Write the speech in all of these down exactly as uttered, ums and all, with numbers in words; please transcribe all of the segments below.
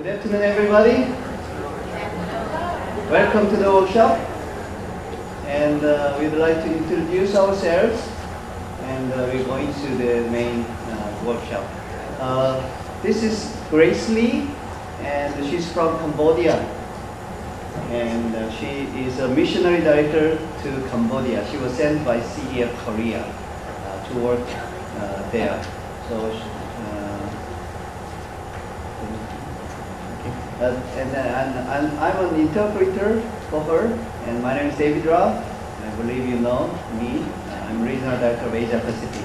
Good afternoon, everybody. Welcome to the workshop. And uh, we'd like to introduce ourselves. And uh, we're going to the main uh, workshop. Uh, this is Grace Lee, and she's from Cambodia. And uh, she is a missionary director to Cambodia. She was sent by C E F Korea uh, to work uh, there. So. Uh, and, uh, and, and I'm an interpreter for her, and my name is David Ra. I believe you know me. I'm regional director of Asia Pacific.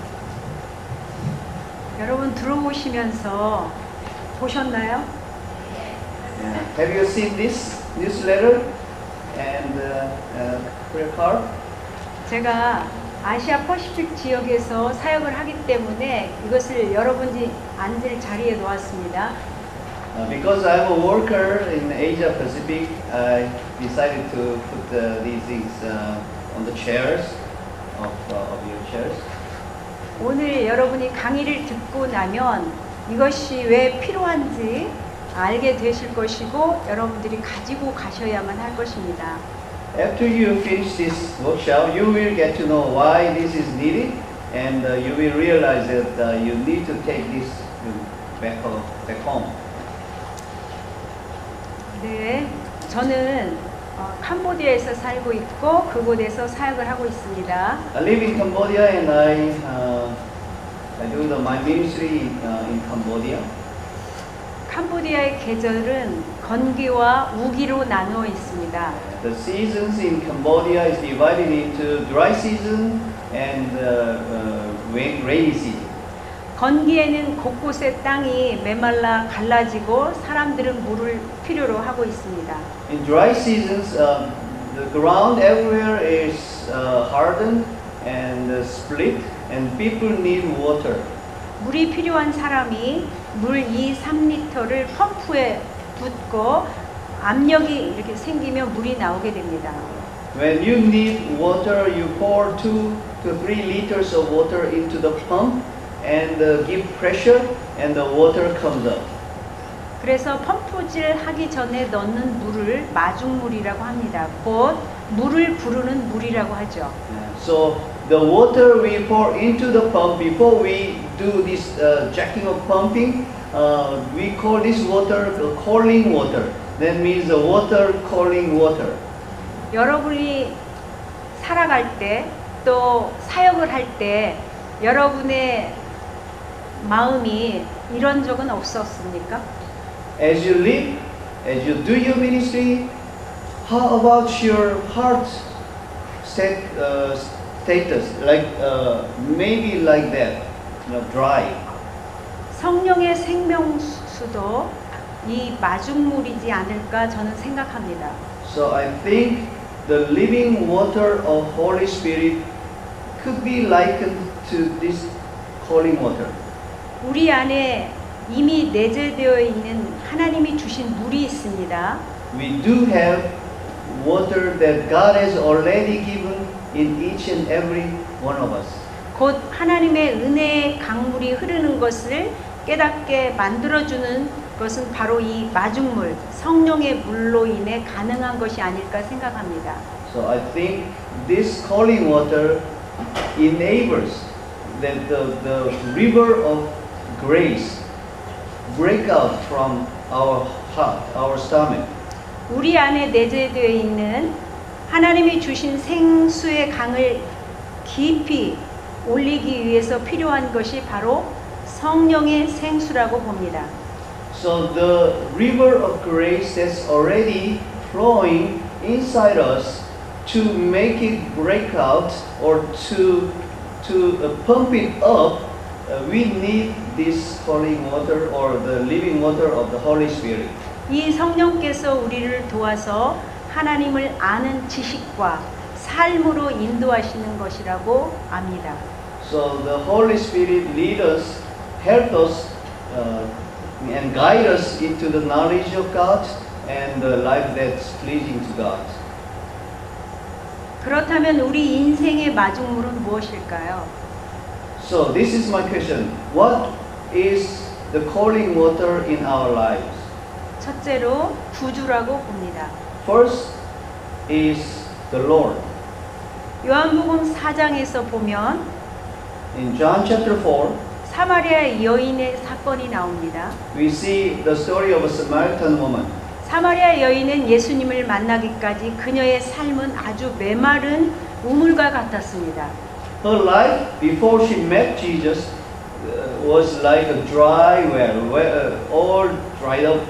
여러분 들어오시면서 보셨나요? Yeah. Have you seen this newsletter and uh, uh, prayer card? 제가 아시아 퍼시픽 지역에서 사역을 하기 때문에 이것을 여러분이 앉을 자리에 놓았습니다. Uh, because I'm a worker in Asia Pacific, I decided to put uh, these things uh, on the chairs of, uh, of your chairs. 오늘 여러분이 강의를 듣고 나면 이것이 왜 필요한지 알게 되실 것이고 여러분들이 가지고 가셔야만 할 것입니다. After you finish this workshop, you will get to know why this is needed, and uh, you will realize that uh, you need to take this back, back home. 네, 저는 어, 캄보디아에서 살고 있고 그곳에서 사역을 하고 있습니다. I live in Cambodia and I uh, I do the, my ministry uh, in Cambodia. 캄보디아의 계절은 건기와 우기로 나누어 있습니다. The seasons in Cambodia is divided into dry season and uh, uh, rain, rainy season. 건기에는 곳곳의 땅이 메말라 갈라지고 사람들은 물을 필요로 하고 있습니다. In dry seasons, um, the ground everywhere is uh, hardened and uh, split, and people need water. 물이 필요한 사람이 물 이, 삼 리터를 펌프에 붓고 압력이 이렇게 생기면 물이 나오게 됩니다. When you need water, you pour two to three liters of water into the pump and uh, give pressure, and the water comes up. 그래서 펌프질 하기 전에 넣는 물을 마중물이라고 합니다. 곧 물을 부르는 물이라고 하죠. So the water we pour into the pump before we do this uh, jacking of pumping, uh, we call this water the calling water. That means the water calling water. 여러분이 살아갈 때 또 사역을 할 때 여러분의 마음이 이런 적은 없었습니까? As you live, as you do your ministry, how about your heart state, uh, status? Like uh, maybe like that, you know, dry. 성령의 생명수도 이 마중물이지 않을까 저는 생각합니다. So I think the living water of Holy Spirit could be likened to this calling water. 우리 안에 이미 내재되어 있는 하나님이 주신 물이 있습니다. We do have water that God has already given in each and every one of us. 곧 하나님의 은혜의 강물이 흐르는 것을 깨닫게 만들어주는 것은 바로 이 마중물, 성령의 물로 인해 가능한 것이 아닐까 생각합니다. So I think this calling water enables that the, the river of grace break out from our heart, our stomach. 우리 안에 내재되어 있는 하나님이 주신 생수의 강을 깊이 올리기 위해서 필요한 것이 바로 성령의 생수라고 봅니다. So the river of grace that's already flowing inside us to make it break out or to to uh, pump it up, uh, we need this calling water or the living water of the Holy Spirit. 이 성령께서 우리를 도와서 하나님을 아는 지식과 삶으로 인도하시는 것이라고 압니다. So the Holy Spirit lead us, help us, uh, and guide us into the knowledge of God and the life that's pleasing to God. 그렇다면 우리 인생의 마중물은 무엇일까요? So this is my question. What is the calling water in our lives? 첫째로 구주라고 봅니다. First is the Lord. 요한복음 사 장에서 보면 In John chapter four, 사마리아 여인의 사건이 나옵니다. we see the story of a Samaritan woman. 사마리아 여인은 예수님을 만나기까지 그녀의 삶은 아주 메마른 우물과 같았습니다. Her life before she met Jesus uh, was like a dry well, where, uh, all dried up.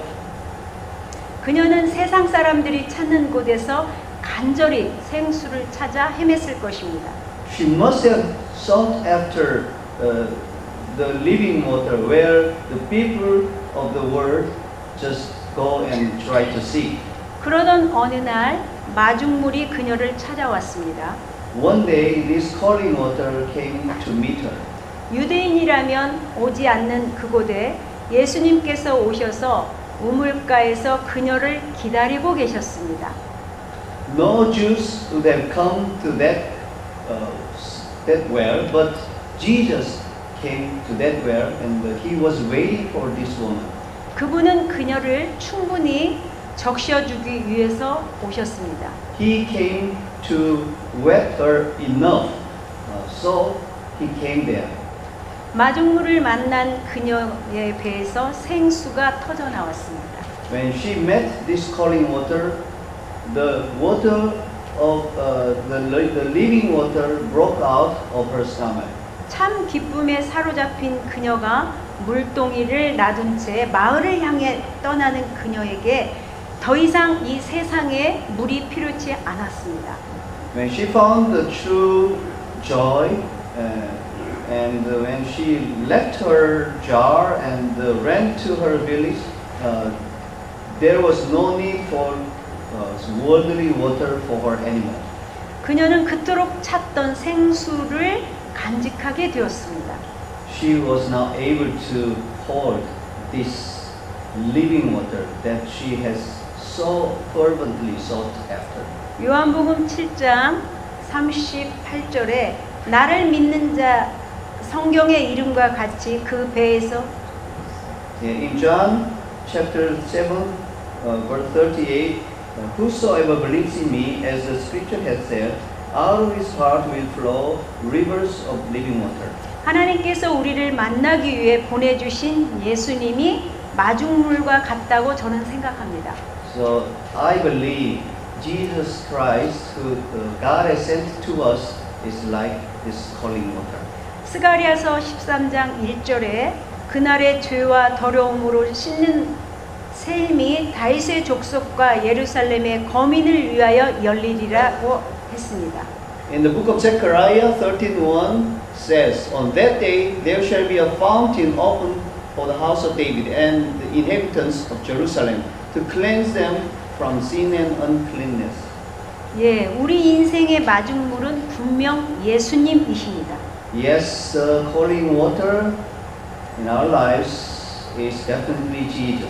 그녀는 세상 사람들이 찾는 곳에서 간절히 생수를 찾아 헤맸을 것입니다. She must have sought after uh, the living water where the people of the world just go and try to seek. 그러던 어느 날 마중물이 그녀를 찾아왔습니다. One day this calling water came to meet her. 유대인이라면 오지 않는 그곳에 예수님께서 오셔서 우물가에서 그녀를 기다리고 계셨습니다. No Jews would have come to that uh, that well, but Jesus came to that well, and he was waiting for this woman. 그분은 그녀를 충분히 적셔주기 위해서 오셨습니다. He came to wet her enough, uh, so he came there. 마중물을 만난 그녀의 배에서 생수가 터져 나왔습니다. When she met this calling water, the water of uh, the, the living water broke out of her stomach. 참 기쁨에 사로잡힌 그녀가 물동이를 놔둔 채 마을을 향해 떠나는 그녀에게 더 이상 이 세상에 물이 필요치 않았습니다. When she found the true joy, uh, and uh, when she left her jar and uh, ran to her village, uh, there was no need for uh, worldly water for her anymore. 그녀는 그토록 찾던 생수를 간직하게 되었습니다. She was now able to hold this living water that she has so fervently sought after. 요한복음 칠 장 삼십팔 절에 나를 믿는 자 성경의 이름과 같이 그 배에서 Yeah, in John chapter seven, uh, verse thirty-eight, uh, whosoever believes in me, as the scripture has said, out of his heart will flow rivers of living water. 하나님께서 우리를 만나기 위해 보내주신 예수님이 마중물과 같다고 저는 생각합니다. So I believe Jesus Christ, who uh, God has sent to us, is like this calling water. 스가랴서 십삼 장 일 절에 그날의 죄와 더러움으로 씻는 셀미 다윗의 족속과 예루살렘의 거민을 위하여 열리리라고 했습니다. In the book of Zechariah thirteen one says, on that day there shall be a fountain opened for the house of David and the inhabitants of Jerusalem to cleanse them from sin and uncleanness. 예, 우리 인생의 마중물은 분명 예수님이십니다. Yes, uh, calling water in our lives is definitely Jesus.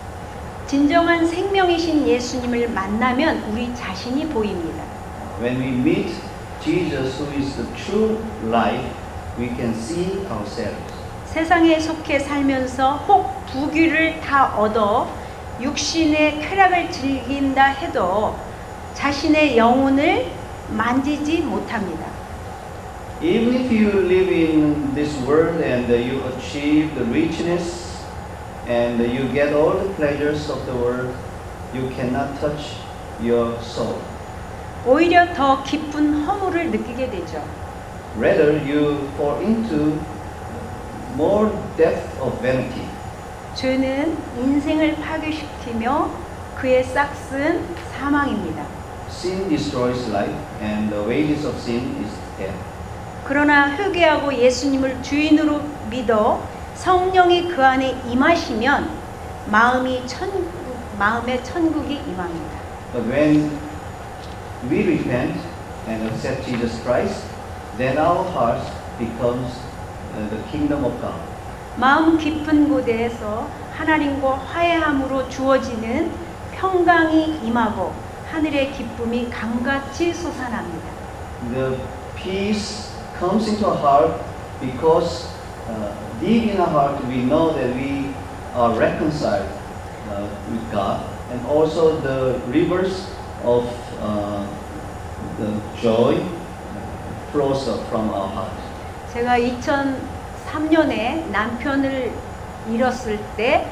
진정한 생명이신 예수님을 만나면 우리 자신이 보입니다. When we meet Jesus, who is the true life, we can see ourselves. 세상에 속해 살면서 혹 부귀를 다 얻어 육신의 쾌락을 즐긴다 해도 자신의 영혼을 만지지 못합니다. Even if you live in this world and you achieve the richness and you get all the pleasures of the world, you cannot touch your soul. 오히려 더 깊은 허물을 느끼게 되죠. Rather, you fall into more depth of vanity. 죄는 인생을 파괴시키며 그의 싹은 사망입니다. Sin destroys life, and the wages of sin is death. 그러나 회개하고 예수님을 주인으로 믿어 성령이 그 안에 임하시면 마음이 천국, 마음의 천국이 임합니다. But when we repent and accept Jesus Christ, then our hearts becomes uh, the kingdom of God. 마음 깊은 곳에서 하나님과 화해함으로 주어지는 평강이 임하고 하늘의 기쁨이 강같이 솟아납니다. The peace comes into our heart because uh, deep in our heart we know that we are reconciled uh, with God, and also the rivers of uh, the joy flows up from our heart. 제가 이천삼 년에 남편을 잃었을 때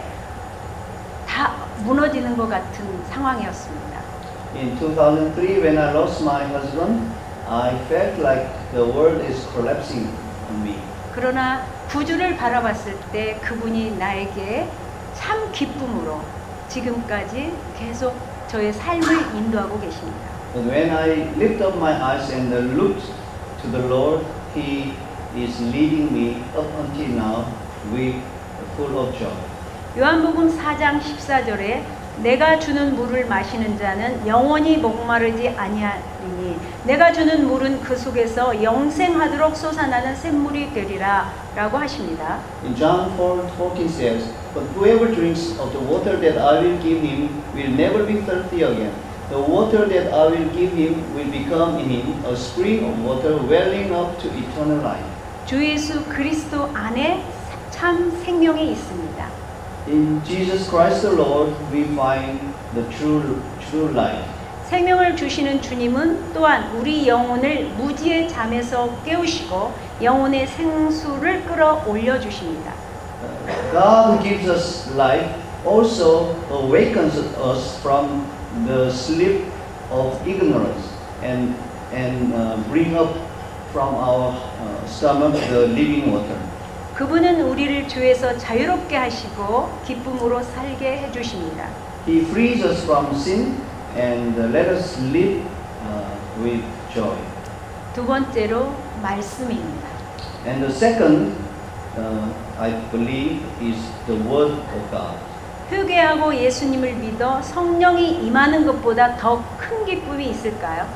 다 무너지는 것 같은 상황이었습니다. In two thousand three, when I lost my husband, I felt like the world is collapsing on me. 그러나 구주를 바라봤을 때 그분이 나에게 참 기쁨으로 지금까지 계속 저의 삶을 인도하고 계십니다. But when I lift up my eyes and looked to the Lord, He is leading me up until now with full of joy. 요한복음 사 장 십사 절에 내가 주는 물을 마시는 자는 영원히 목마르지 아니하리니 내가 주는 물은 그 속에서 영생하도록 솟아나는 샘물이 되리라 라고 하십니다. In John four fourteen says, But whoever drinks of the water that I will give him will never be thirsty again. The water that I will give him will become in him a spring of water welling up to eternal life. 주 예수 그리스도 안에 참 생명이 있습니다. In Jesus Christ the Lord, we find the true true life. 생명을 주시는 주님은 또한 우리 영혼을 무지의 잠에서 깨우시고 영혼의 생수를 끌어올려 주십니다. God who gives us life also awakens us from the sleep of ignorance and and uh, bring up from our uh, stomach the living water. 그분은 우리를 죄에서 자유롭게 하시고 기쁨으로 살게 해 주십니다. He frees us from sin and uh, let us live uh, with joy. 두 번째로 말씀입니다. And the second, uh, I believe, is the Word of God. 회개하고 예수님을 믿어 성령이 임하는 것보다 더 큰 기쁨이 있을까요?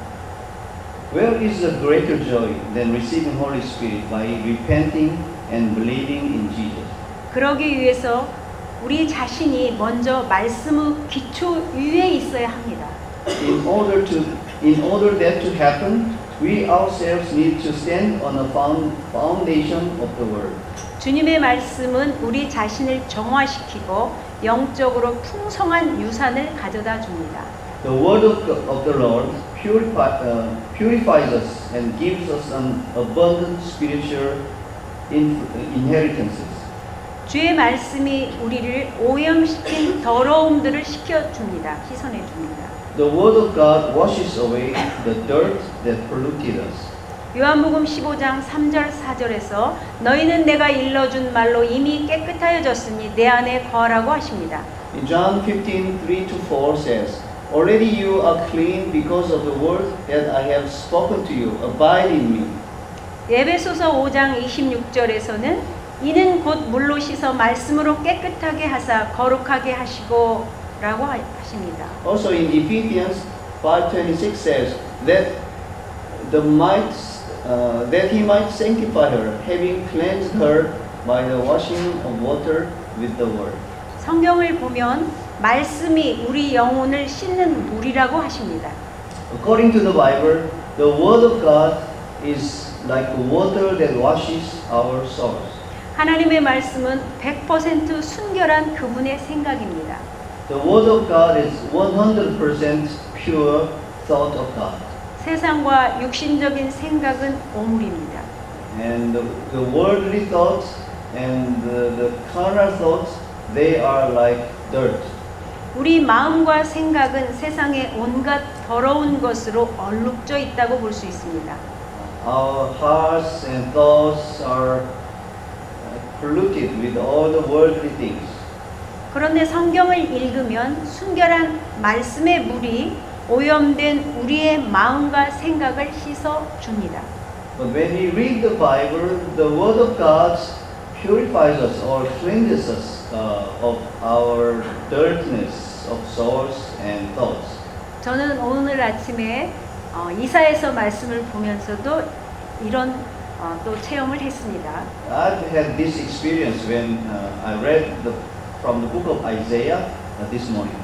Where is a greater joy than receiving Holy Spirit by repenting and believing in Jesus? 그러기 위해서 우리 자신이 먼저 말씀의 기초 위에 있어야 합니다. In order to, in order that to happen, we ourselves need to stand on a found, foundation of the Word. 주님의 말씀은 우리 자신을 정화시키고 영적으로 풍성한 유산을 가져다 줍니다. The Word of, of the Lord purify, uh, purifies us and gives us an abundant spiritual in, inheritances. 주의 말씀이 우리를 오염시킨 더러움들을 시켜줍니다. 씻어내줍니다. The Word of God washes away the dirt that polluted us. 요한복음 십오 장 삼 절 사 절에서 너희는 내가 일러준 말로 이미 깨끗하여졌으니 내 안에 거하라고 하십니다. In John fifteen three to four says, Already you are clean because of the word that I have spoken to you. Abide in me. 에베소서 오 장 이십육 절에서는 이는 곧 물로 씻어 말씀으로 깨끗하게 하사 거룩하게 하시고 라고 하십니다. Also in Ephesians five twenty-six says that the might uh, that he might sanctify her, having cleansed her by the washing of water with the word. 성경을 보면 말씀이 우리 영혼을 씻는 물이라고 하십니다. According to the Bible, the word of God is like water that washes our souls. 하나님의 말씀은 백 퍼센트 순결한 그분의 생각입니다. The word of God is one hundred percent pure thought of God. 세상과 육신적인 생각은 오물입니다. And the, the worldly thoughts and the, the carnal thoughts, they are like dirt. 우리 마음과 생각은 세상의 온갖 더러운 것으로 얼룩져 있다고 볼 수 있습니다. Our hearts and thoughts are polluted with all the worldly things. 그런데 성경을 읽으면 순결한 말씀의 물이 오염된 우리의 마음과 생각을 씻어 줍니다. But when we read the Bible, the Word of God purifies us or cleanses us uh, of our dirtiness of souls and thoughts. 저는 오늘 아침에 어, 이사야서 말씀을 보면서도 이런 어, 또 체험을 했습니다. I've had this experience when uh, I read the, from the book of Isaiah uh, this morning.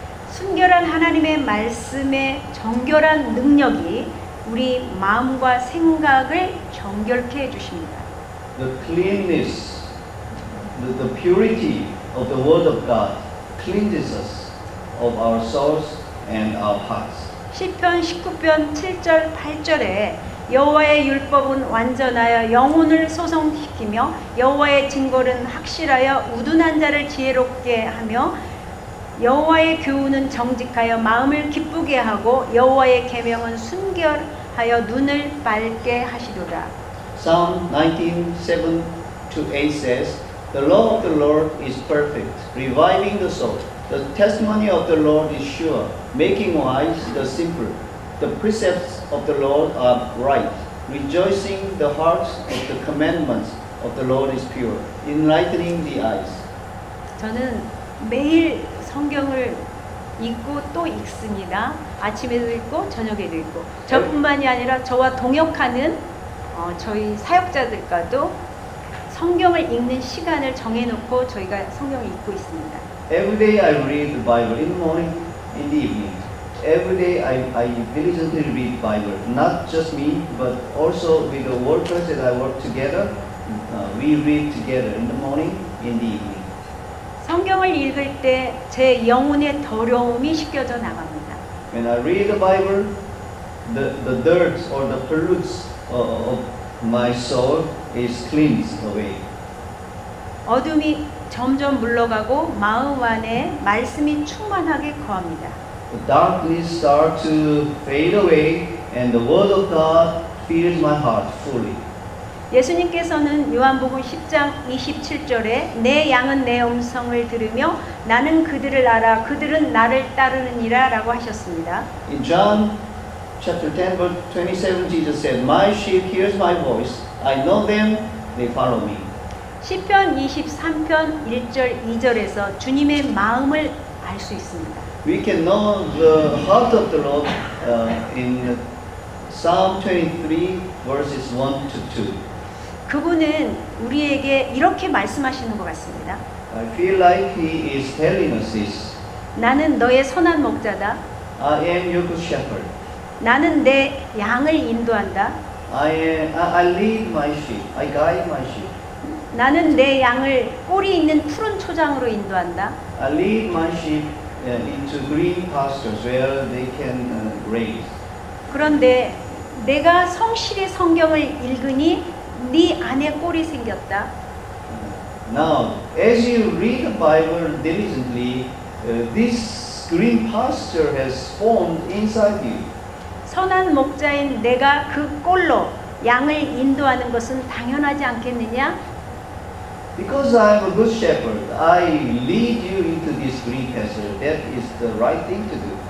순결한 하나님의 말씀의 정결한 능력이 우리 마음과 생각을 정결케 해주십니다. The cleanness, the, the purity of the Word of God cleanses us of our souls and our hearts. 시편 십구 편 칠 절 팔 절에 여호와의 율법은 완전하여 영혼을 소성시키며 여호와의 징벌은 확실하여 우둔한 자를 지혜롭게 하며 여호와의 교훈은 정직하여 마음을 기쁘게 하고 여호와의 계명은 순결하여 눈을 밝게 하시도다. Psalm nineteen, seven to eight says, The law of the Lord is perfect, reviving the soul. The testimony of the Lord is sure, making wise the simple. The precepts of the Lord are right, rejoicing the hearts of the commandments of the Lord is pure, enlightening the eyes. 저는 매일 성경을 읽고 또 읽습니다. 아침에도 읽고 저녁에도 읽고. 저뿐만이 아니라 저와 동역하는 어, 저희 사역자들과도 성경을 읽는 시간을 정해놓고 저희가 성경을 읽고 있습니다. Every day I read the Bible in the morning, in the evening. Every day I, I diligently read Bible. Not just me, but also with the workers that I work together. Uh, we read together in the morning, in the evening. 성경을 읽을 때 제 영혼의 더러움이 씻겨져 나갑니다. When I read the Bible, the, the dirt or the pollutes uh, of my soul is cleansed away. 어둠이 점점 물러가고 마음 안에 말씀이 충만하게 거합니다. The darkness starts to fade away and the word of God fills my heart fully. 예수님께서는 요한복음 십 장 이십칠 절에 내 양은 내 음성을 들으며 나는 그들을 알아 그들은 나를 따르느니라 라고 하셨습니다. In John chapter ten verse twenty-seven Jesus said, My sheep hears my voice. I know them, they follow me. 시편 이십삼 편 일 절 이 절에서 주님의 마음을 알 수 있습니다. We can know the heart of the Lord uh, in Psalm twenty-three verses one to two. 그분은 우리에게 이렇게 말씀하시는 것 같습니다. I feel like He is telling us this. 나는 너의 선한 목자다. I am your good shepherd. 나는 내 양을 인도한다. I, am, I, I lead my sheep. I guide my sheep. 나는 내 양을 꼴이 있는 푸른 초장으로 인도한다. I lead my sheep uh, into green pastures where they can uh, graze. 그런데 내가 성실히 성경을 읽으니 네 안에 꼴이 생겼다. Now, as you read the Bible diligently, uh, this green pasture has formed inside you. 선한 목자인 내가 그 꼴로 양을 인도하는 것은 당연하지 않겠느냐? Because I am a good shepherd, I lead you into this green pasture. That is the right thing to do.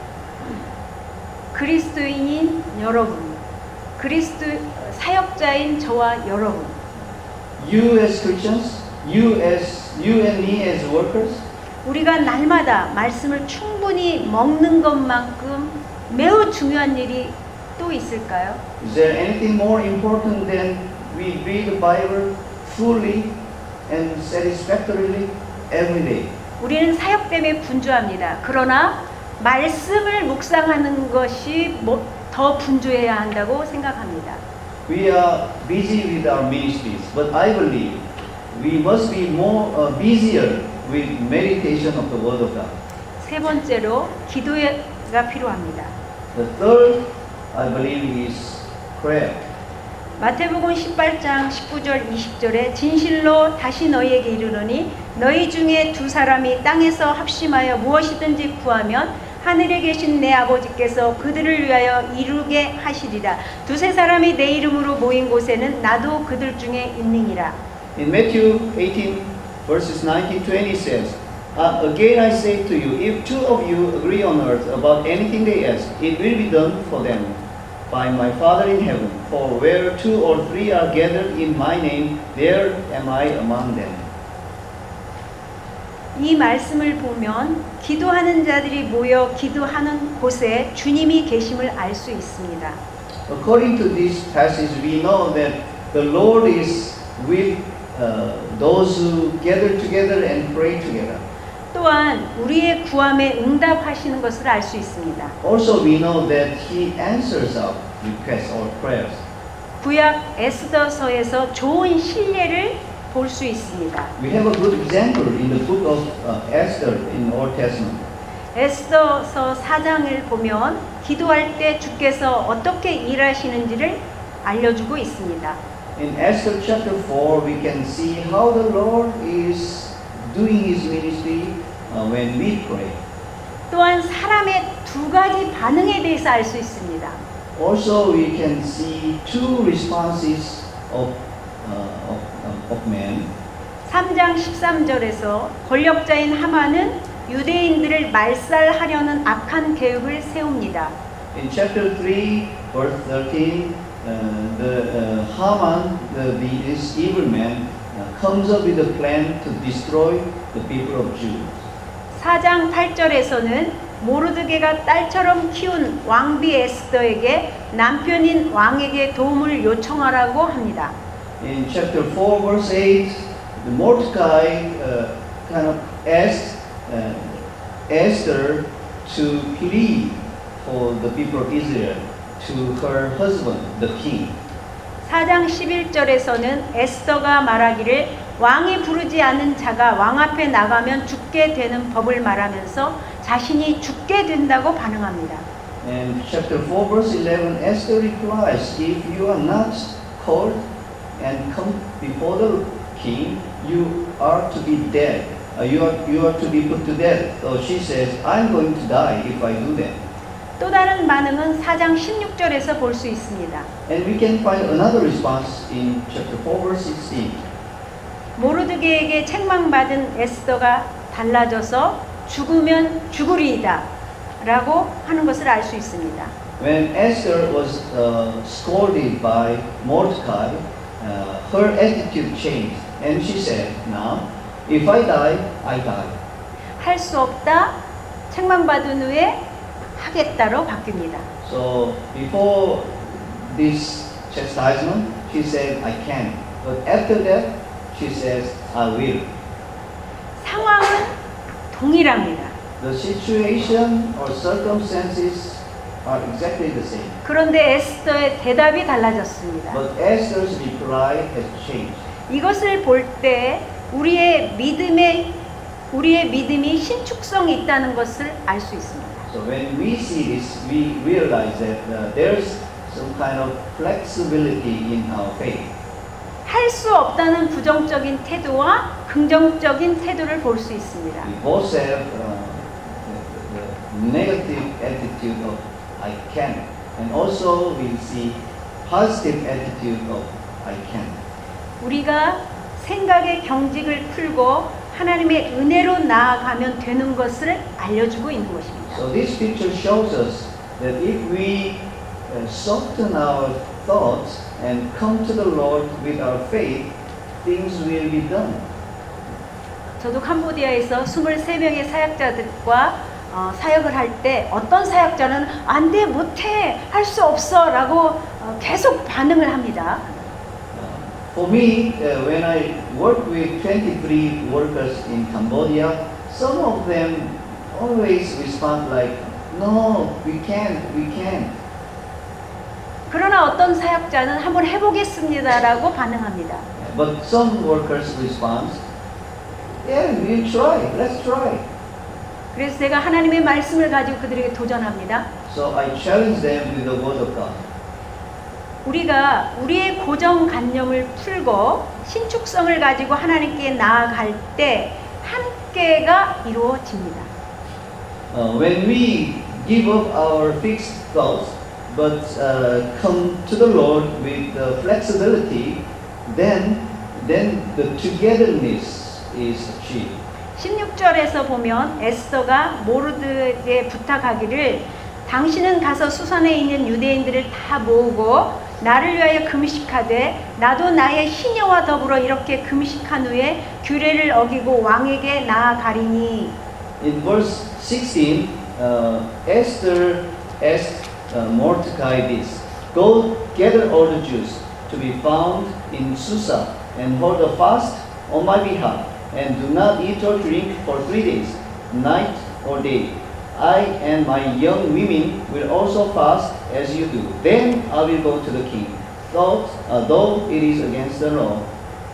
그리스도인인 여러분, 그리스도 사역자인 저와 여러분. You as Christians, you as you and me as workers. 우리가 날마다 말씀을 충분히 먹는 것만큼 매우 중요한 일이 또 있을까요? Is there anything more important than we read the Bible fully and satisfactorily every day? 우리는 사역 때문에 분주합니다. 그러나 말씀을 묵상하는 것이 더 분주해야 한다고 생각합니다. We are busy with our ministries, but I believe we must be more uh, busier with meditation of the Word of God. 세 번째로 기도가 필요합니다. The third, I believe, is prayer. 마태복음 십팔 장 십구 절 이십 절에 진실로 다시 너희에게 이르노니 너희 중에 두 사람이 땅에서 합심하여 무엇이든지 구하면 하늘에 계신 내 아버지께서 그들을 위하여 이루게 하시리라. 두세 사람이 내 이름으로 모인 곳에는 나도 그들 중에 있느니라. In Matthew eighteen verses nineteen to twenty says, uh, Again I say to you, if two of you agree on earth about anything they ask, it will be done for them by my Father in heaven. For where two or three are gathered in my name, there am I among them. 이 말씀을 보면 기도하는 자들이 모여 기도하는 곳에 주님이 계심을 알 수 있습니다. According to this passage, we know that the Lord is with uh, those who gather together and pray together. 또한 우리의 구함에 응답하시는 것을 알 수 있습니다. Also, we know that He answers our requests or prayers. 구약 에스더서에서 좋은 신뢰를 볼 수 있습니다. We have a good example in the book of uh, Esther in Old Testament. 에스더서 사 장을 보면 기도할 때 주께서 어떻게 일하시는지를 알려주고 있습니다. In Esther chapter four, we can see how the Lord is doing His ministry uh, when we pray. 또한 사람의 두 가지 반응에 대해서 알 수 있습니다. Also, we can see two responses of, uh, of, of man. 삼 장 십삼 절에서 권력자인 하만은 유대인들을 말살하려는 악한 계획을 세웁니다. In chapter three, verse thirteen, uh, the uh, Haman, the, the this evil man, uh, comes up with a plan to destroy the people of Judah. 사 장 팔 절에서는 모르드게가 딸처럼 키운 왕비 에스더에게 남편인 왕에게 도움을 요청하라고 합니다. In chapter four, verse eight, the Mordecai uh, kind of asked uh, Esther to plead for the people of Israel to her husband, the king. 사 장 십일 절에서는 에스더가 말하기를 왕이 부르지 않은 자가 왕 앞에 나가면 죽게 되는 법을 말하면서 자신이 죽게 된다고 반응합니다. And chapter four, verse eleven, Esther replies, if you are not called and come before the king, you are to be dead. Uh, you are you are to be put to death. So she says, I'm going to die if I do that. 또 다른 반응은 사 장 십육 절에서 볼 수 있습니다. And we can find another response in chapter four, verse sixteen. 모르드게에게 책망받은 에스더가 달라져서 죽으면 죽으리이다 라고 하는 것을 알 수 있습니다. When Esther was uh, scolded by Mordecai, uh, her attitude changed, and she said, "Now, if I die, I die." 할 수 없다, 책망받은 후에 하겠다로 바뀝니다. So before this chastisement, she said, "I can," but after that, she says, "I will." 상황은 동일합니다. The situation or circumstances are exactly the same. 그런데 에스더의 대답이 달라졌습니다. But Esther's reply has changed. 이것을 볼 때 우리의 믿음에 우리의 믿음이 신축성이 있다는 것을 알 수 있습니다. So when we see this, we realize that uh, there's some kind of flexibility in our faith. 할 수 없다는 부정적인 태도와 긍정적인 태도를 볼 수 있습니다. We both have uh, the, the negative attitude of I can, and also we see positive attitude of I can. 우리가 생각의 경직을 풀고 하나님의 은혜로 나아가면 되는 것을 알려주고 있는 것입니다. So this picture shows us that if we uh, soften our thoughts and come to the Lord with our faith, things will be done. 저도 캄보디아에서 이십삼 명의 사역자들과 어, 사역을 할 때 어떤 사역자는 안 돼, 못해, 할 수 없어 라고 어, 계속 반응을 합니다. For me, uh, when I work with twenty-three workers in Cambodia, some of them always respond like, no, we can't, we can't. 그러나 어떤 사역자는 한번 해보겠습니다라고 반응합니다. But some workers respond, yeah, we'll try, let's try. 그래서 제가 하나님의 말씀을 가지고 그들에게 도전합니다. So I challenge them with the word of God. 우리가 우리의 고정관념을 풀고 신축성을 가지고 하나님께 나아갈 때 함께가 이루어집니다. Uh, when we give up our fixed thoughts, but uh, come to the Lord with uh, flexibility, then then the togetherness is achieved. 십육 절에서 보면 에스더가 모르드게에 부탁하기를 당신은 가서 수산에 있는 유대인들을 다 모으고 나를 위하여 금식하되 나도 나의 시녀와 더불어 이렇게 금식한 후에 규례를 어기고 왕에게 나아가리니. In verse sixteen, uh, Esther asked uh, Mordecai this: "Go gather all the Jews to be found in Susa and hold a fast on my behalf, and do not eat or drink for three days, night or day. I and my young women will also fast as you do. Then I will go to the king, though, uh, though it is against the law."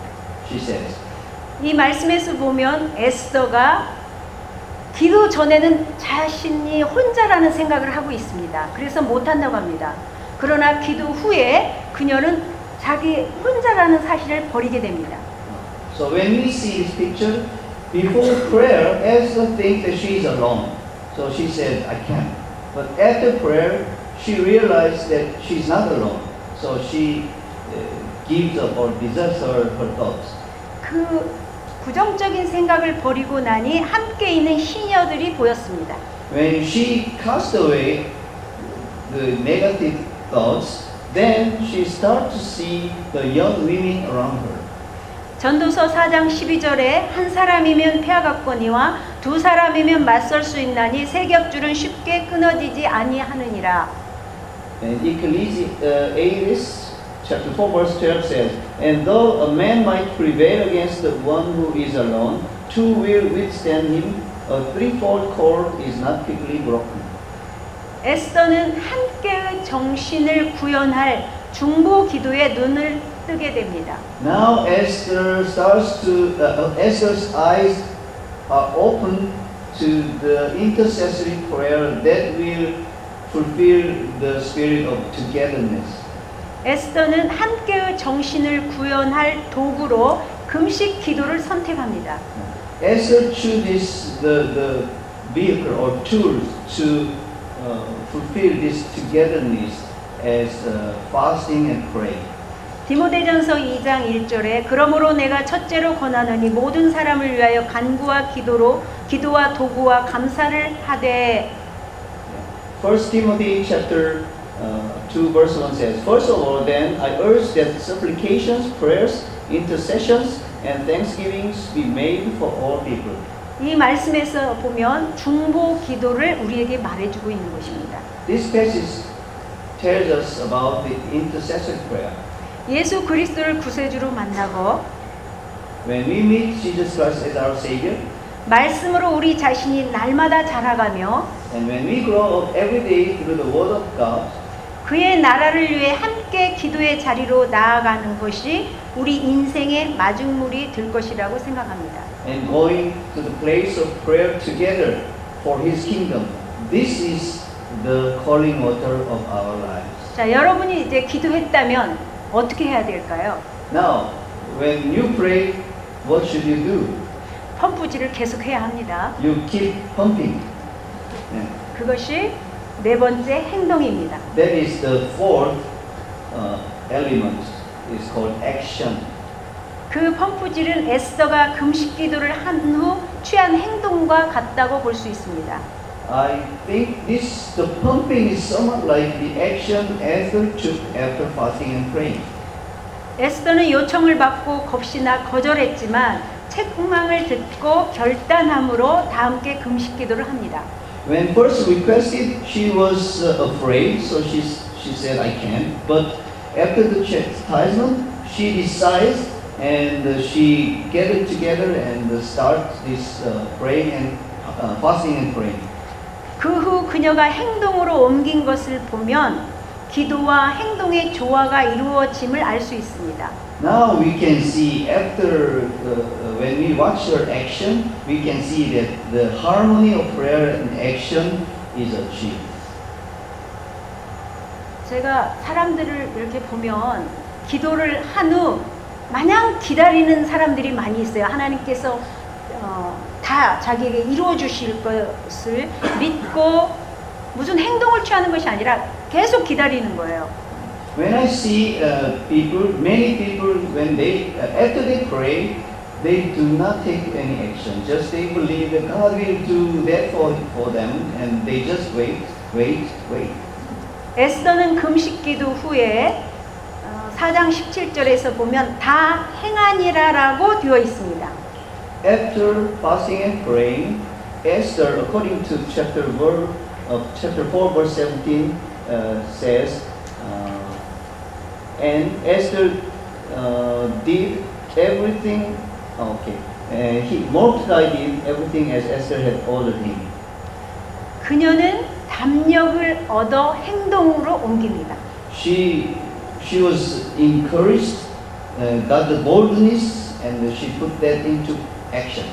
she says. 이 말씀에서 보면 에스더가 기도 전에는 자신이 혼자라는 생각을 하고 있습니다. 그래서 못한다고 합니다. 그러나 기도 후에 그녀는 자기 혼자라는 사실을 버리게 됩니다. So when we see this picture, before prayer, Esther thinks that she is alone. So she said, I can't. But after prayer, she realized that she's not alone. So she uh, gives up or deserts her, her thoughts. 그 부정적인 생각을 버리고 나니 함께 있는 시녀들이 보였습니다. When she cast away the negative thoughts, then she starts to see the young women around her. 전도서 사 장 십이 절에 한 사람이면 패하겠거니와 두 사람이면 맞설 수 있나니 세 겹줄은 쉽게 끊어지지 아니하느니라. And Ecclesiastes chapter four verse twelve says, And though a man might prevail against the one who is alone, two will withstand him. A threefold cord is not quickly broken. 에스더는 함께의 정신을 구현할 중보 기도에 눈을 뜨게 됩니다. Now Esther starts to, uh, Esther's eyes are open to the intercessory prayer that will fulfill the spirit of togetherness. 에스더는 함께의 정신을 구현할 도구로 금식 기도를 선택합니다. Esther chooses the, the vehicle or tools to uh, fulfill this togetherness as uh, fasting and praying. 디모데전서 이 장 일 절에 그러므로 내가 첫째로 권하노니 모든 사람을 위하여 간구와 기도로 기도와 도구와 감사를 하되. First Timothy chapter uh, two verse one says, First of all, then I urge that supplications, prayers, intercessions, and thanksgivings be made for all people. 이 말씀에서 보면 중보 기도를 우리에게 말해주고 있는 것입니다. This passage tells us about the intercessory prayer. 예수 그리스도를 구세주로 만나고 When we meet Jesus Christ as our Savior, 말씀으로 우리 자신이 날마다 자라가며 and when we grow up every day through the Word of God, 그의 나라를 위해 함께 기도의 자리로 나아가는 것이 우리 인생의 마중물이 될 것이라고 생각합니다. and going to the place of prayer together for His kingdom, this is the calling water of our lives. 자, 여러분이 이제 기도했다면 어떻게 해야 될까요? Now, when you pray, what should you do? 펌프질을 계속해야 합니다. You keep pumping. Yeah. 그것이 네 번째 행동입니다. That is the fourth uh, element. It's called action. 그 펌프질은 에스더가 금식 기도를 한 후 취한 행동과 같다고 볼 수 있습니다. I think this, the pumping is somewhat like the action Esther took after fasting and praying. 에스더는 요청을 받고 겁시나 거절했지만 책망을 듣고 결단함으로 다 함께 금식 기도를 합니다. When first requested, she was uh, afraid, so she, she said, I can't. But after the chastisement, she decides and uh, she gathered together and uh, start this uh, praying and uh, fasting and praying. 그 후 그녀가 행동으로 옮긴 것을 보면 기도와 행동의 조화가 이루어짐을 알 수 있습니다. Now we can see after uh, when we watch her action, we can see that the harmony of prayer and action is achieved. 제가 사람들을 이렇게 보면 기도를 한 후 마냥 기다리는 사람들이 많이 있어요. 하나님께서 어, 다 자기에게 이루어 주실 것을 믿고 무슨 행동을 취하는 것이 아니라 계속 기다리는 거예요. When I see uh, people, many people, when they uh, after they pray, they do not take any action. Just they believe that God will do that for for them, and they just wait, wait, wait. 에스더는 금식기도 후에 어, 사 장 십칠 절에서 보면 다 행하니라라고 되어 있습니다. After fasting and praying, Esther, according to chapter four, of chapter four, verse seventeen, uh, says, uh, and Esther uh, did everything. Oh, okay, uh, he Mordecai did everything as Esther had ordered him. 그녀는 담력을 얻어 행동으로 옮깁니다. She she was encouraged, uh, got the boldness and she put that into action.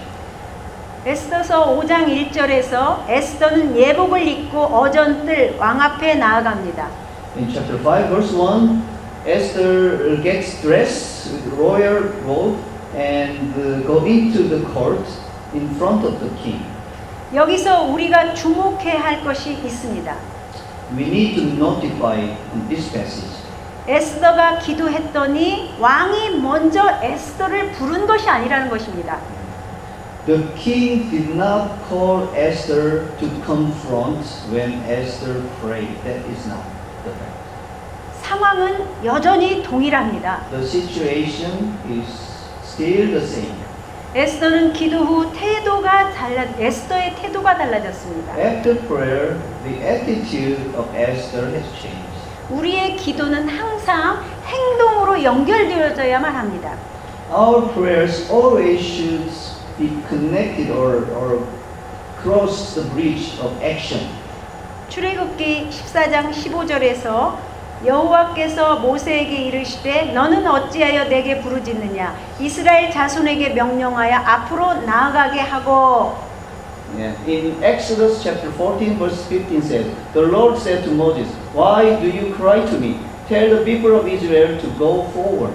에스더서 오 장 일 절에서 에스더는 예복을 입고 어전뜰 왕 앞에 나아갑니다. In chapter five, verse one, Esther gets dressed with royal robe and uh, go into the court in front of the king. 여기서 우리가 주목해야 할 것이 있습니다. We need to notify in this passage. 에스더가 기도했더니 왕이 먼저 에스더를 부른 것이 아니라는 것입니다. The king did not call Esther to confront when Esther prayed. That is not the fact. 상황은 여전히 동일합니다. The situation is still the same. 에스더는 기도 후 태도가 달라 에스더의 태도가 달라졌습니다. After prayer, the attitude of Esther has changed. 우리의 기도는 항상 행동으로 연결되어져야만 합니다. Our prayers always should be connected or, or cross the bridge of action. 출애굽기 십사 장 십오 절에서 여호와께서 모세에게 이르시되 너는 어찌하여 내게 부르짖느냐 이스라엘 자손에게 명령하여 앞으로 나아가게 하고. Yeah. In Exodus chapter fourteen verse fifteen says, The Lord said to Moses, Why do you cry to me? Tell the people of Israel to go forward.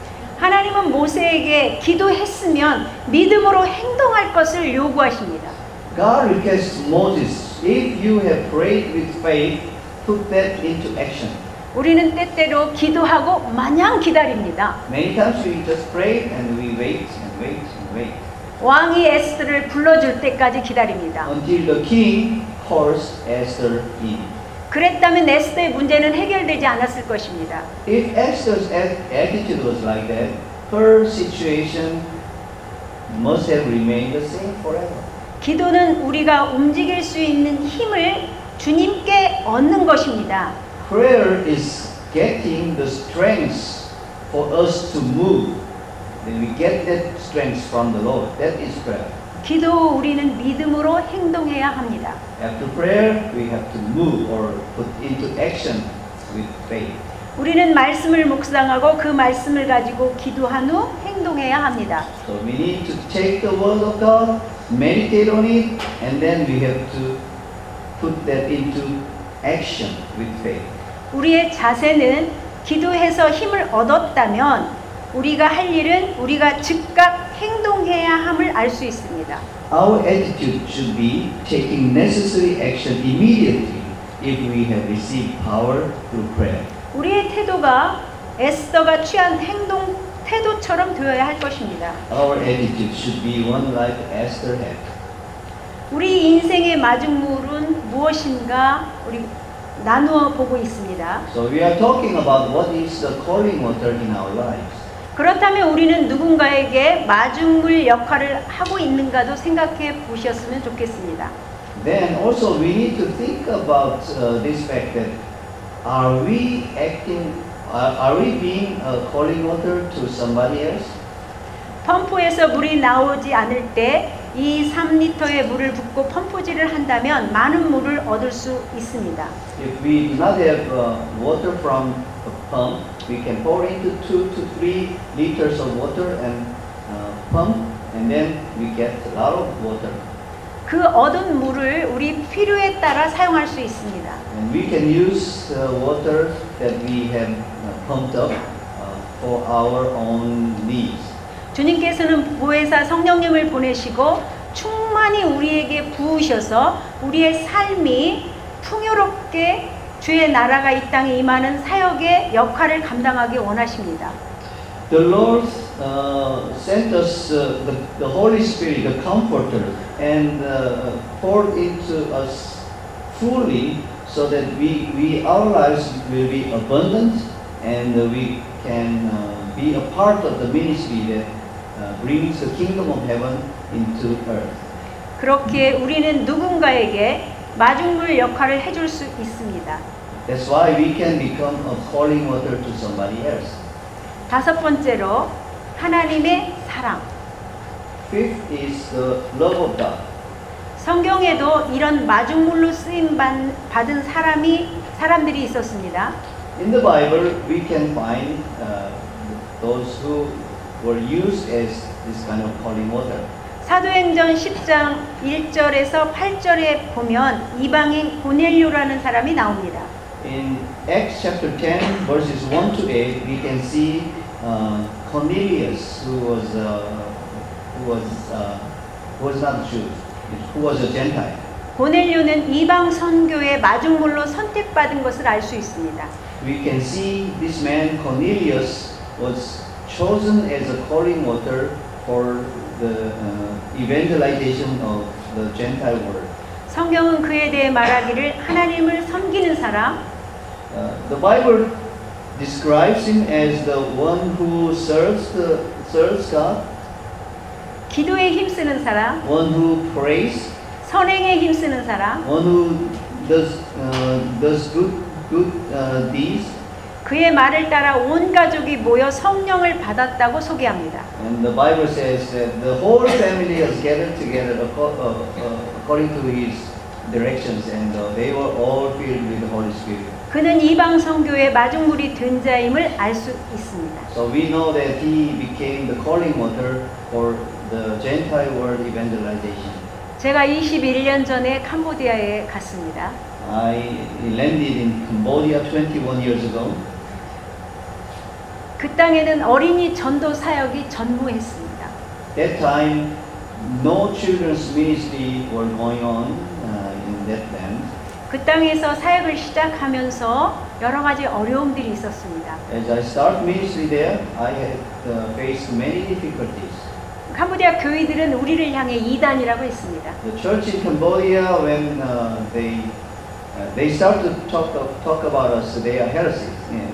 하나님은 모세에게 기도했으면 믿음으로 행동할 것을 요구하십니다. God requests Moses, if you have prayed with faith, put that into action. 우리는 때때로 기도하고 마냥 기다립니다. Many times we just pray and we wait and wait and wait. 왕이 에스더를 불러줄 때까지 기다립니다. Until the king calls Esther in. 그랬다면 에스더의 문제는 해결되지 않았을 것입니다. If Esther's attitude was like that, her situation must have remained the same forever. 기도는 우리가 움직일 수 있는 힘을 주님께 얻는 것입니다. Prayer is getting the strength for us to move. Then we get that strength from the Lord. That is prayer. 기도 후 우리는 믿음으로 행동해야 합니다. After prayer, we have to move or put into action with faith. 우리는 말씀을 묵상하고 그 말씀을 가지고 기도한 후 행동해야 합니다. So we need to take the word of God, meditate on it, and then we have to put that into action with faith. 우리의 자세는 기도해서 힘을 얻었다면 우리가 할 일은 우리가 즉각 행동해야 함을 알 수 있습니다. Our attitude should be taking necessary action immediately if we have received power through prayer. 우리의 태도가 에스더가 취한 행동 태도처럼 되어야 할 것입니다. Our attitude should be one like Esther had. 우리 인생의 마중물은 무엇인가 우리 나누어 보고 있습니다. So we are talking about what is the calling water in our lives. 그렇다면 우리는 누군가에게 마중물 역할을 하고 있는가도 생각해 보셨으면 좋겠습니다. Then also we need to think about uh, this fact that are we acting, are, are we being a calling water to somebody else? 펌프에서 물이 나오지 않을 때 이 삼 리터의 물을 붓고 펌프질을 한다면 많은 물을 얻을 수 있습니다. If we do not have uh, water from a pump, we can pour into two to three liters of water and uh, pump, and then we get a lot of water. 그 얻은 물을 우리 필요에 따라 사용할 수 있습니다. And we can use the water that we have uh, pumped up uh, for our own needs. 주님께서는 보혜사 성령님을 보내시고 충만히 우리에게 부으셔서 우리의 삶이 풍요롭게 주의 나라가 이 땅에 임하는 사역의 역할을 감당하기 원하십니다. The Lord uh, sent us uh, the, the Holy Spirit, the Comforter, and uh, poured into us fully so that we, we our lives will be abundant and uh, we can uh, be a part of the ministry that uh, brings the kingdom of heaven into earth. 그렇게 우리는 누군가에게 마중물 역할을 해줄 수 있습니다. That's why we can become a calling water to somebody else. 다섯 번째로 하나님의 사랑. Fifth is the love of God. 성경에도 이런 마중물로 쓰임 받은 사람이 사람들이 있었습니다. In the Bible, we can find uh, those who were used as this kind of calling water. 사도행전 십 장 일 절에서 팔 절에 보면 이방인 고넬료라는 사람이 나옵니다. In Acts chapter ten, verses one to eight, we can see uh, Cornelius, who was uh, who was uh, who was not Jew, who was a Gentile. 고넬료는 이방 선교의 마중물로 선택받은 것을 알 수 있습니다. We can see this man Cornelius was chosen as a calling water for the uh, evangelization of the Gentile world. 성경은 그에 대해 말하기를 하나님을 섬기는 사람. Uh, the Bible describes him as the one who serves the serves God, 기도에 힘쓰는 사람, one who prays, 선행에 힘쓰는 사람, one who does uh, does good good uh, deeds. 그의 말을 따라 온 가족이 모여 성령을 받았다고 소개합니다. And the Bible says that the whole family has gathered together acco- uh, uh, according to his directions, and uh, they were all filled with the Holy Spirit. 그는 이방 선교의 마중물이 된 자임을 알 수 있습니다. So we know that he became the calling water for the Gentile world evangelization. 제가 이십일 년 전에 캄보디아에 갔습니다. I landed in Cambodia twenty-one years ago. 그 땅에는 어린이 전도 사역이 전무했습니다. That time, no children's ministry were going on uh, in that land. 그 땅에서 사역을 시작하면서 여러 가지 어려움들이 있었습니다. As I start ministry there, I had uh, faced many difficulties. 캄보디아 교회들은 우리를 향해 이단이라고 했습니다. The church in Cambodia, when uh, they uh, they start to talk talk about us, they are heresies. Yeah.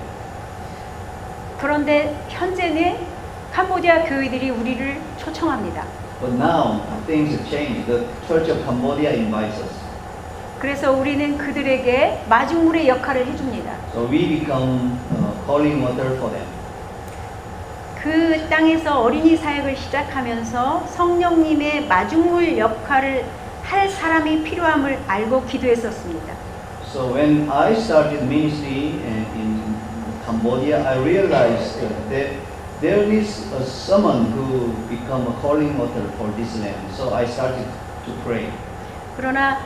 그런데 현재는 캄보디아 교회들이 우리를 초청합니다. But now things have changed. The Church of Cambodia invites us. 그래서 우리는 그들에게 마중물의 역할을 해줍니다. So we become uh, calling water for them. 그 땅에서 어린이 사역을 시작하면서 성령님의 마중물 역할을 할 사람이 필요함을 알고 기도했었습니다. So when I started ministry in Cambodia, I realized that there is a someone who become a calling water for this land. So I started to pray. 그러나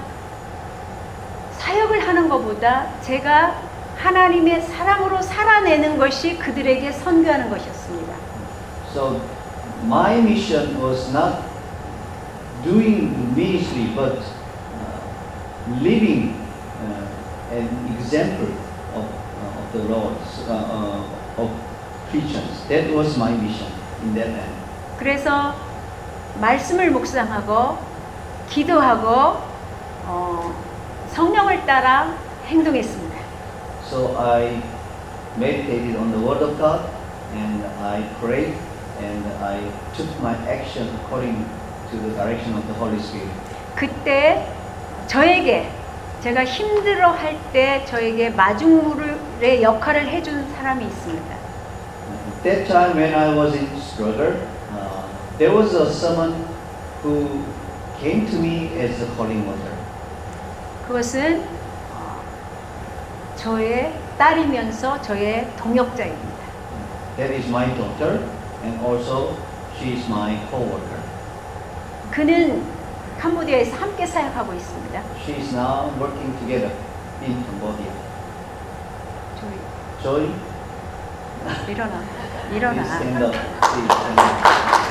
사역을 하는 것보다 제가 하나님의 사랑으로 살아내는 것이 그들에게 선교하는 것이었습니다. So my mission was not doing ministry, but uh, living uh, an example of, uh, of the Lord, uh, uh, of Christians. That was my mission in that land. 그래서 말씀을 묵상하고 기도하고 어, 성령을 따라 행동했습니다. So I meditated on the Word of God, and I prayed, and I took my action according to the direction of the Holy Spirit. 그때 저에게 제가 힘들어 할 때 저에게 마중물의 역할을 해준 사람이 있습니다. At that time when I was in struggle, uh, there was a someone who came to me as a calling water. 그것은 어, 저의 딸이면서 저의 동역자입니다. That is my daughter, and also she is my co-worker. 그는 캄보디아에서 함께 사역하고 있습니다. She is now working together in Cambodia. 저희 Joy, 일어나, please 일어나. stand up. Please stand up.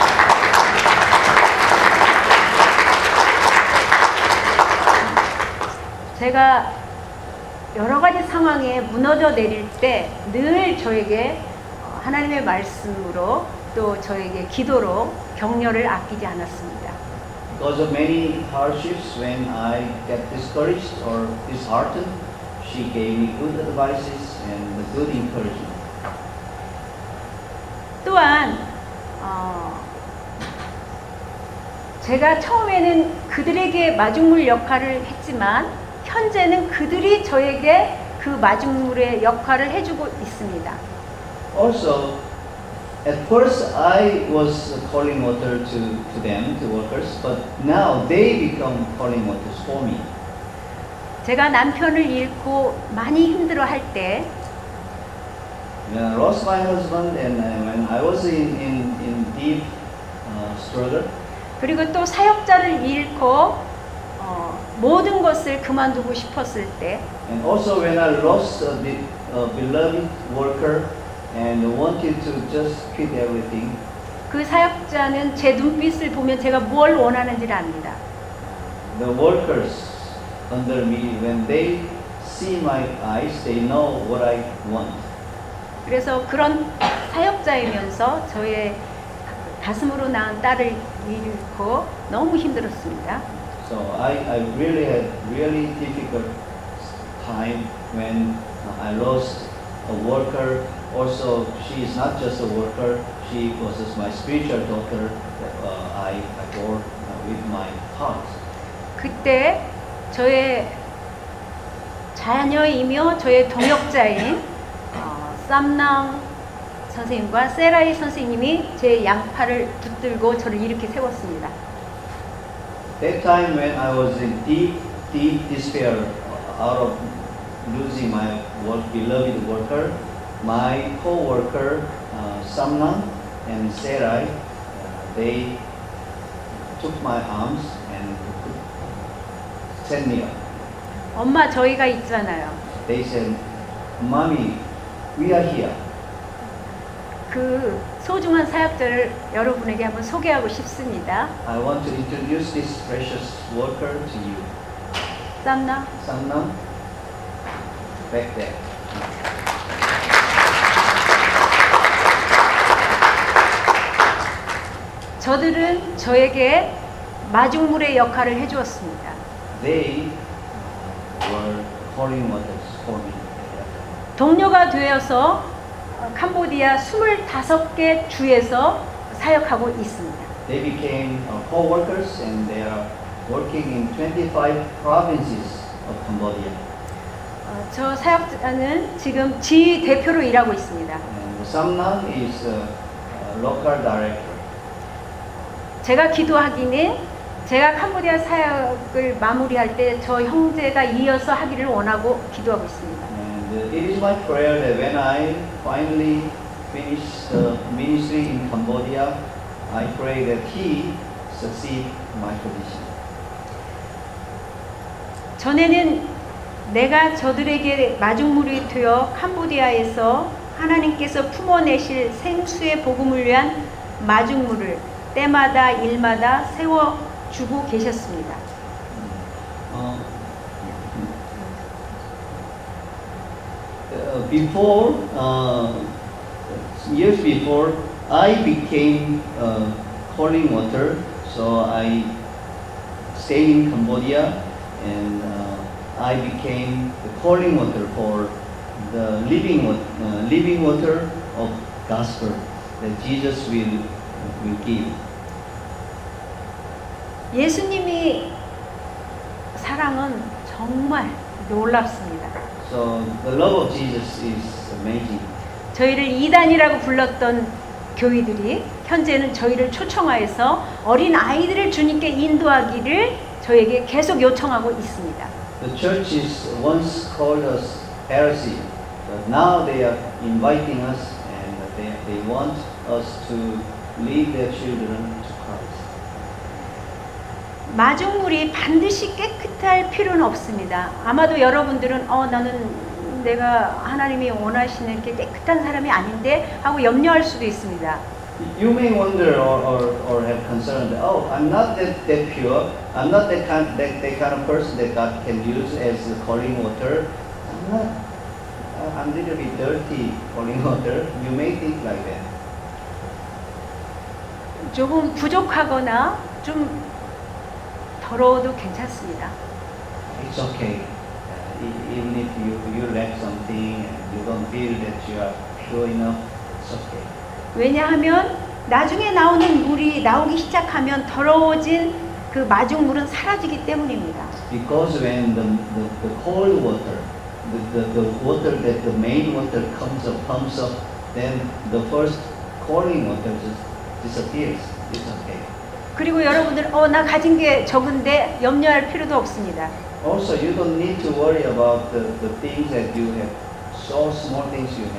제가 여러 가지 상황에 무너져 내릴 때 늘 저에게 하나님의 말씀으로 또 저에게 기도로 격려를 아끼지 않았습니다. Because of many hardships, when I get discouraged or disheartened, she gave me good advices and good encouragement. 또한 어, 제가 처음에는 그들에게 마중물 역할을 했지만 현재는 그들이 저에게 그 마중물의 역할을 해주고 있습니다. Also, at first I was calling water to, to them, to workers, but now they become calling waters for me. 제가 남편을 잃고 많이 힘들어 할 때 When I lost my husband and uh, when I was in, in, in deep uh, struggle, 그리고 또 사역자를 잃고 어, 모든 것을 그만두고 싶었을 때, and also when I lost a, be, a beloved worker and wanted to just quit everything, 그 사역자는 제 눈빛을 보면 제가 뭘 원하는지를 압니다. the workers under me, when they see my eyes, they know what I want. 그래서 그런 사역자이면서 저의 가슴으로 낳은 딸을 잃고 너무 힘들었습니다. So I, I really had really difficult time when I lost a worker. Also, she is not just a worker, she was my spiritual daughter that uh, I, I bore uh, with my heart. 그때 저의 자녀이며 저의 동역자인 어, 쌈낭 선생님과 세라이 선생님이 제 양팔을 붙들고 저를 이렇게 세웠습니다. That time when I was in deep, deep despair out of losing my work, beloved worker, my co-worker uh, Samnang and Serai, uh, they took my arms and set me up. 엄마 저희가 있잖아요. They said, "Mommy, we are here." 그 소중한 사역자를 여러분에게 한번 소개하고 싶습니다. I want to introduce this precious worker to you. 쌈낭. Samnang, back there. 저들은 저에게 마중물의 역할을 해주었습니다. They were calling waters for me. 동료가 되어서 캄보디아 스물다섯 개 주에서 사역하고 있습니다. They became uh, co-workers and they are working in twenty-five provinces of Cambodia. 어, 저 사역자는 지금 지 대표로 일하고 있습니다. And Samnang is a, a local director. 제가 기도하기는 제가 캄보디아 사역을 마무리할 때 저 형제가 이어서 하기를 원하고 기도하고 있습니다. And uh, it is my prayer that when I finally finish the ministry in Cambodia, I pray that he succeed my position. 전에는 내가 저들에게 마중물이 되어 캄보디아에서 하나님께서 품어내실 생수의 복음을 위한 마중물을 때마다 일마다 세워주고 계셨습니다. Uh, uh, before, uh, years before, I became uh, calling water, so I stayed in Cambodia and uh, I became the calling water for the living, wa- uh, living water of gospel that Jesus will, will give. 예수님이 사랑은 정말 놀랍습니다. So the love of Jesus is amazing. 저희를 이단이라고 불렀던 교회들이 현재는 저희를 초청하여서 어린 아이들을 주님께 인도하기를 저에게 계속 요청하고 있습니다. The churches once called us heresy, but now they are inviting us and they, they want us to lead their children to Christ. 마중물이 반드시 깨끗할 필요는 없습니다. 아마도 여러분들은 어 나는 내가 하나님이 원하시는 게 깨끗한 사람이 아닌데 하고 염려할 수도 있습니다. You may wonder or, or, or have concern that, oh, I'm not that, that pure, I'm not that kind, that, that kind of person that God can use as calling water. I'm not, I'm a little bit dirty calling water. You may think like that. 조금 부족하거나 좀 더러워도 괜찮습니다. It's okay. Uh, e- even if you, you lack something and you don't feel that you are pure enough, it's okay. 왜냐하면 나중에 나오는 물이 나오기 시작하면 더러워진 그 마중물은 사라지기 때문입니다. Because when the, the, the cold water, the, the, the water that the main water comes up, pumps up, then the first calling water just disappears. It's okay. 그리고 여러분들 어 나 가진 게 적은데 염려할 필요도 없습니다. Also, you don't need to worry about the, the things that you have, so small things you have.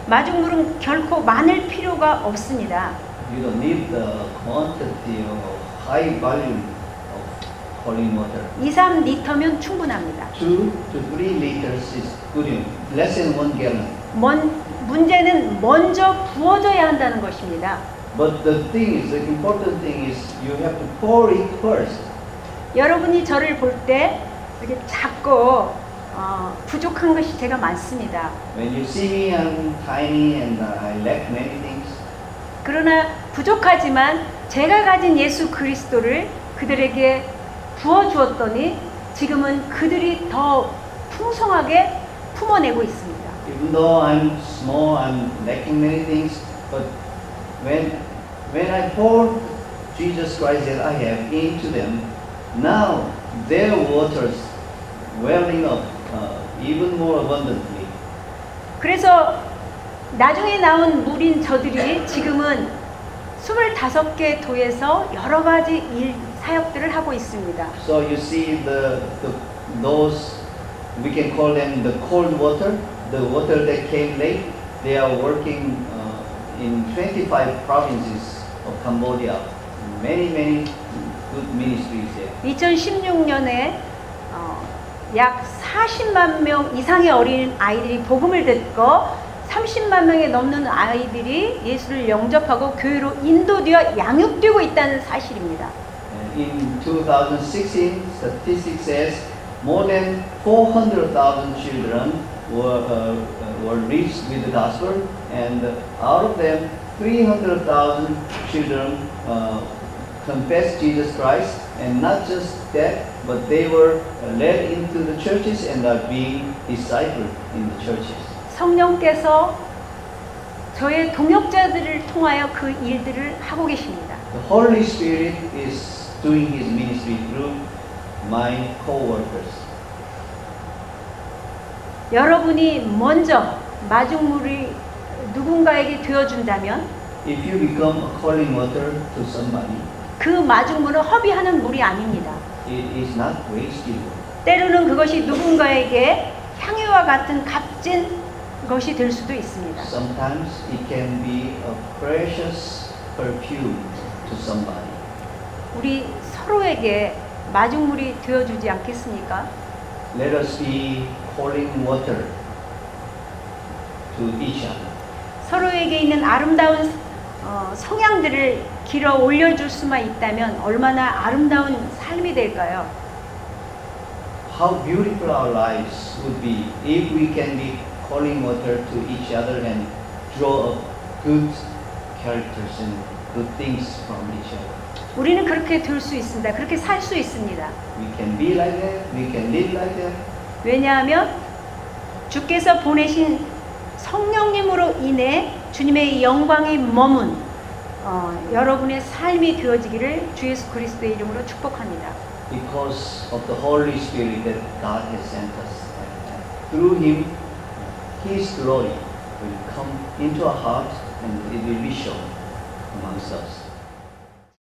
마중물은 결코 많을 필요가 없습니다. You don't need the quantity of high volume of holy water. 이, 삼 리터면 충분합니다. Two to three liters is good enough. Less than one gallon. 먼, 문제는 먼저 부어져야 한다는 것입니다. But the thing is, the important thing is you have to pour it first. 여러분이 저를 볼 때 이렇게 작고 어, 부족한 것이 제가 많습니다. When you see me, I'm tiny and I lack many things. 그러나 부족하지만 제가 가진 예수 그리스도를 그들에게 부어주었더니 지금은 그들이 더 풍성하게 품어내고 있습니다. Even though I'm small, I'm lacking many things, but when when I pour Jesus Christ that I have into them, now their waters welling up uh, even more abundantly. 그래서 나중에 나온 물인 저들이 지금은 스물다섯 개 도에서 여러 가지 일 사역들을 하고 있습니다. So you see the, the those we can call them the cold water, the water that came late. They are working uh, in twenty-five provinces of Cambodia. Many many good ministries there. 이천십육 년에 어, 약 사십만 명 이상의 어린 아이들이 복음을 듣고 삼십만 명에 넘는 아이들이 예수를 영접하고 교회로 인도되어 양육되고 있다는 사실입니다. In twenty sixteen, statistics says more than four hundred thousand children were uh, were reached with the gospel, and out of them, three hundred thousand children uh, confessed Jesus Christ, and not just that, but they were led into the churches and are being discipled in the churches. 성령께서 저의 동역자들을 통하여 그 일들을 하고 계십니다. The Holy Spirit is doing His ministry through my co-workers. 여러분이 먼저 마중물이 누군가에게 되어준다면 If you become a calling water to somebody, 그 마중물은 허비하는 물이 아닙니다. it is not wasted. 때로는 그것이 누군가에게 향유와 같은 값진 것이 될 수도 있습니다. Sometimes it can be a precious perfume to somebody. 우리 서로에게 마중물이 되어주지 않겠습니까? Let us be calling water to each other. 서로에게 있는 아름다운 어, 성향들을 길어 올려줄 수만 있다면 얼마나 아름다운 삶이 될까요? How beautiful our lives would be if we can be calling water to each other and draw up good characters and good things from each other. 우리는 그렇게 될 수 있습니다. 그렇게 살 수 있습니다. We can be like that. We can live like that. 왜냐하면 주께서 보내신 성령님으로 인해 주님의 영광이 머문 어, 여러분의 삶이 되어지기를 주 예수 그리스도의 이름으로 축복합니다. Because of the Holy Spirit that God has sent us. Through Him, His glory will come into our heart and it will be shown amongst us.